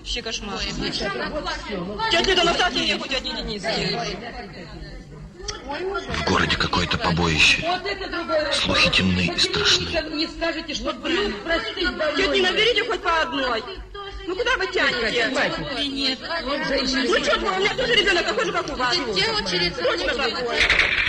Вообще кошмар. Тетя Лида, наставьте мне хоть одни единицы. В городе какое-то побоище. Слухи темны и страшны. Тетя, наберите хоть по одной. Ну куда вы тянете? Нет. Ну что, у меня тоже ребенок такой же, как у вас. Где очередь? Точно такой.